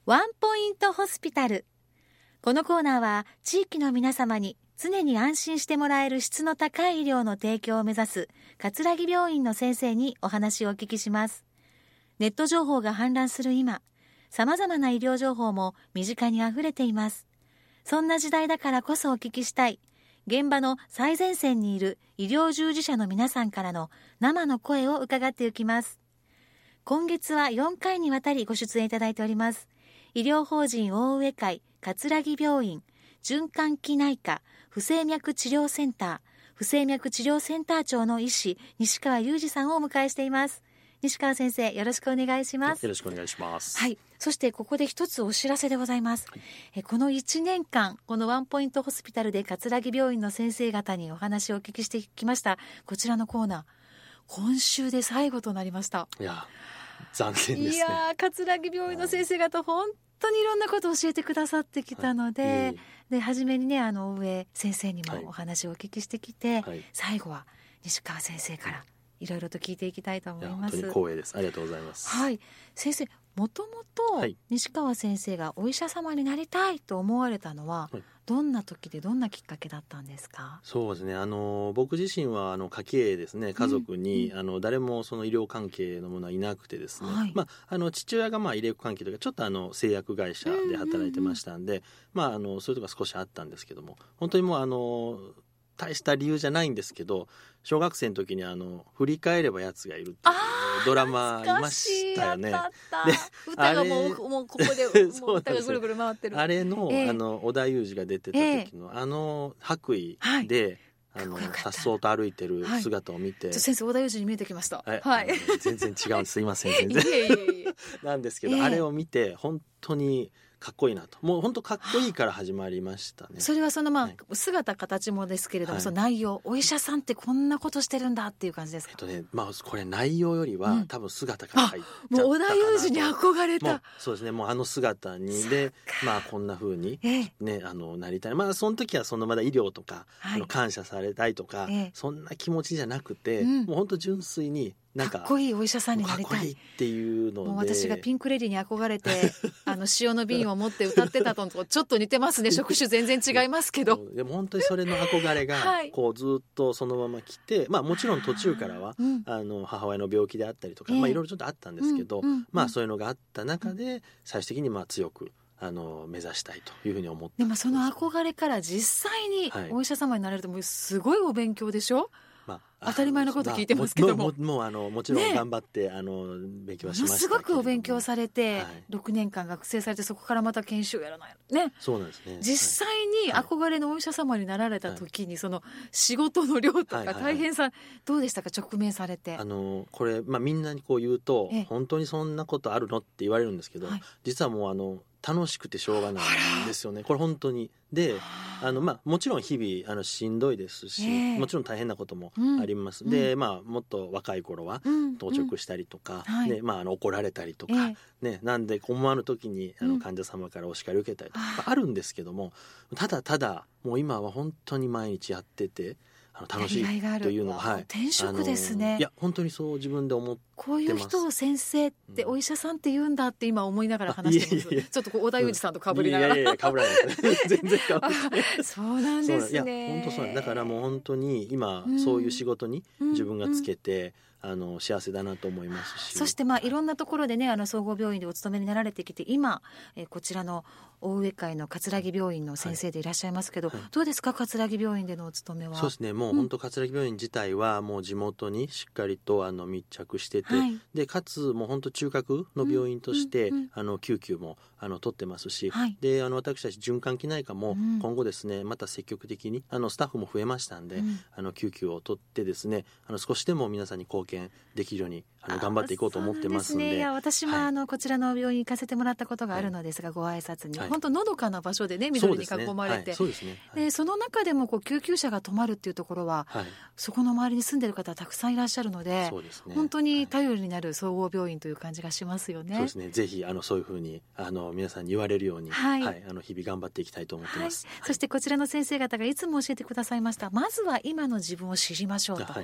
ワンポイントホスピタル。このコーナーは地域の皆様に常に安心してもらえる質の高い医療の提供を目指す葛城病院の先生にお話をお聞きします。ネット情報が氾濫する今、様々な医療情報も身近にあふれています。そんな時代だからこそお聞きしたい、現場の最前線にいる医療従事者の皆さんからの生の声を伺っていきます。今月は4回にわたりご出演いただいております。医療法人大上会葛城病院循環器内科不整脈治療センター不整脈治療センター長の医師西川裕二さんをお迎えしています。西川先生、よろしくお願いします。 よろしくお願いします。 はい。そしてここで一つお知らせでございます。この1年間、このワンポイントホスピタルで葛城病院の先生方にお話をお聞きしてきました。こちらのコーナー、今週で最後となりました。 いや、残念ですね。 いや、葛城病院の先生方、本当にいろんなことを教えてくださってきたので、で初めにね、大上先生にもお話をお聞きしてきて、最後は西川先生からいろいろと聞いていきたいと思います。 本当に光栄です。ありがとうございます。 はい。先生、もともと西川先生がお医者様になりたいと思われたのは、どんな時でどんなきっかけだったんですか？ そうですね、僕自身は家系ですね、家族に、誰もその医療関係のものはいなくてですね、父親が医療関係というかちょっと製薬会社で働いてましたんで、そういうところが少しあったんですけども、本当にもう大した理由じゃないんですけど、小学生の時に振り返ればやつがいるっていうドラマいましたよね。で、 歌がもうここでもう歌がぐるぐる回ってる。 あれの、織田裕二が出てた時の、白衣で、さっそうと歩いてる姿を見て、 先生、織田裕二に見えてきました。 全然違うんです。すいません、全然なんですけど、あれを見て本当にかっこいいなと、もう本当かっこいいから始まりましたね。 それはその姿形もですけれども、その内容、お医者さんってこんなことしてるんだっていう感じですか？ これ内容よりは、多分姿から入っちゃったかなと。 もう織田裕二に憧れた。 そうですね、もう姿にでこんな風に、なりたい。その時はまだ医療とか、感謝されたいとか、そんな気持ちじゃなくて、もう本当純粋にかっこいいお医者さんになりたい、 かっこいいっていうので、 もう私がピンクレディに憧れて塩の瓶を持って歌ってたとちょっと似てますね。職種全然違いますけどでも本当にそれの憧れがずっとそのまま来て、もちろん途中からは母親の病気であったりとか、いろいろちょっとあったんですけど、そういうのがあった中で最終的に強く目指したいというふうに思って。 でもその憧れから実際にお医者様になれると、もうすごいお勉強でしょ？当たり前のこと聞いてますけども、 もちろん頑張って、勉強はしましたけれども、 すごくお勉強されて、6年間学生されて、そこからまた研修やらないね。 そうなんですね。 実際に憧れのお医者様になられた時に、その仕事の量とか大変さ、どうでしたか？直面されて。 これ、みんなにこう言うと、本当にそんなことあるのって言われるんですけど、実はもう楽しくてしょうがないんですよね、これ本当に。で、もちろん日々しんどいですし、もちろん大変なこともあります。で、もっと若い頃は当直したりとか、怒られたりとか、なんで思わぬ時に患者様からお叱り受けたりとかあるんですけども、ただもう今は本当に毎日やってて楽しいというのは、 転職ですね。 いや本当にそう自分で思ってます。 こういう人を先生ってお医者さんって言うんだって今思いながら話してます。ちょっと織田裕二さんと被りながら。 被らないですね。全然被らない。 そうなんですね。 いや本当そうだからもう本当に今そういう仕事に自分がつけて、幸せだなと思いますし、 そしていろんなところでね、総合病院でお勤めになられてきて、今、こちらの大上会の葛城病院の先生でいらっしゃいますけど、どうですか、葛城病院でのお勤めは？ そうですね、もう本当葛城病院自体はもう地元にしっかりと密着してて、でかつもう本当中核の病院として、救急も取ってますし、で私たち循環器内科も今後ですね、また積極的にスタッフも増えましたんで、救急を取ってですね、少しでも皆さんに貢献できるように頑張っていこうと思ってますんで。 いや私もこちらの病院行かせてもらったことがあるのですが、ご挨拶に、本当のどかな場所でね、緑に囲まれて、その中でも救急車が止まるっていうところは、そこの周りに住んでる方たくさんいらっしゃるので、本当に頼りになる総合病院という感じがしますよね。 そうですね、ぜひそういうふうに皆さんに言われるように、日々頑張っていきたいと思ってます。 そしてこちらの先生方がいつも教えてくださいました。まずは今の自分を知りましょうと、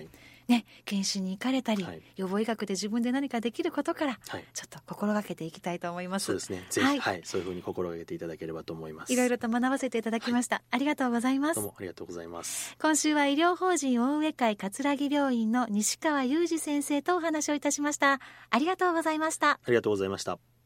ね、検診に行かれたり、 はい、 予防医学で自分で何かできることから、 はい、 ちょっと心がけていきたいと思います。 そうですね、ぜひ、はいはい、そういうふうに心がけていただければと思います。 いろいろと学ばせていただきました、はい、ありがとうございます。 どうもありがとうございます。 今週は医療法人大上会葛城病院の西川雄二先生とお話をいたしました。ありがとうございました。 ありがとうございました。